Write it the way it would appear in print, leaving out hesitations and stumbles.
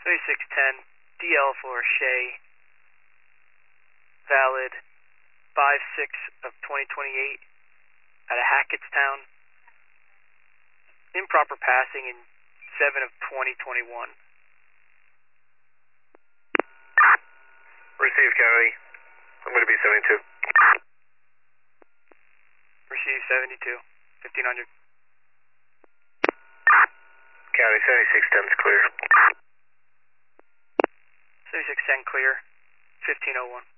7610, DL for Shea, valid 5/6 of 2028 out of Hackettstown. Improper passing in 7 of 2021. Receive, County. I'm going to be 72. Receive 72, 1500. County, 7610 is clear. 7610 clear, 1501.